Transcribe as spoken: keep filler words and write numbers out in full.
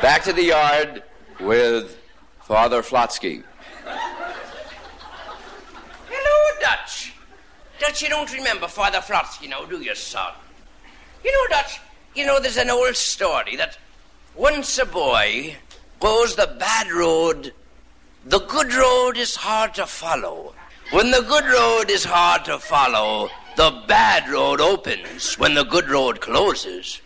Back to the yard with Father Flotsky. Hello, Dutch. Dutch, you don't remember Father Flotsky now, do you, son? You know, Dutch, you know, there's an old story that once a boy goes the bad road, the good road is hard to follow. When the good road is hard to follow, the bad road opens when the good road closes.